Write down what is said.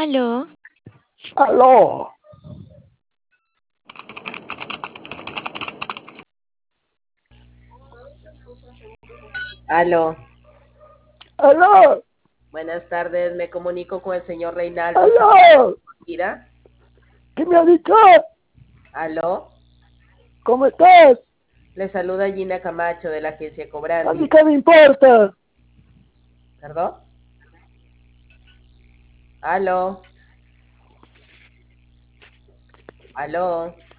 Aló, Aló, Aló, aló, buenas tardes, me comunico con el señor Reinaldo aló. Mira. ¿Qué me ha dicho? Aló, ¿Cómo estás? le saluda Gina Camacho de la agencia A mí Cobrandi. qué me importa. ¿Perdón? Aló, aló.